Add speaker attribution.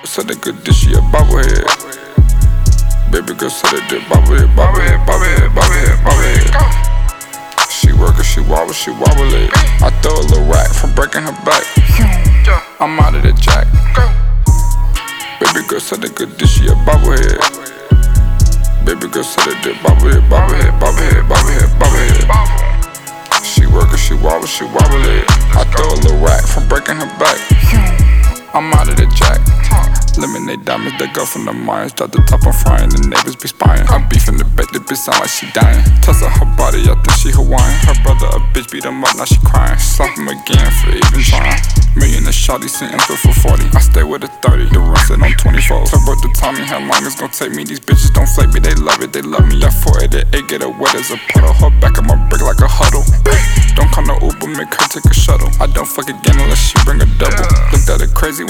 Speaker 1: Said they good dish, she a bobblehead. Baby girl said they did bobblehead, bobblehead, bobblehead, bobblehead, bobblehead. She workin', she wobble it. I throw a little rack from breaking her back. I'm out of the jack. Baby girl said they good dish, she a bobblehead. Baby girl said they did bobblehead, bobblehead, bobblehead, bobblehead, bobblehead. She workin', she wobble it. I throw a little rack from breaking her back. I'm out of the jack. Lemonade diamonds that go from the mines. Drop the top, I'm frying, the neighbors be spying. I'm beefing the back, the bitch sound like she dying. Tussle her body, I think she Hawaiian. Her brother a bitch, beat him up, now she crying. Slap him again for even trying. Million of shawty, sent him for 40. I stay with a 30, the run set on 24. Turbo the Tommy, how long it's gon' take me? These bitches don't flake me, they love it, they love me. That 4 to 8, get her wet as a puddle. Her back of my brick like a huddle. Don't call no Uber, make her take a shuttle. I don't fuck again unless she bring a double. Looked at it crazy